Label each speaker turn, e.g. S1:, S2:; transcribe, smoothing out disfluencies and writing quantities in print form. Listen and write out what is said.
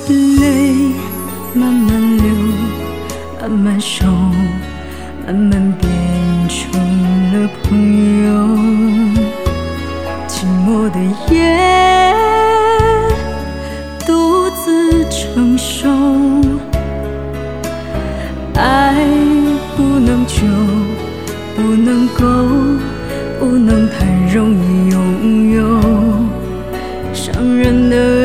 S1: 泪慢慢流，慢慢收，慢慢变成了朋友。寂寞的夜，独自承受。爱不能久，不能够，不能太容易拥有。伤人的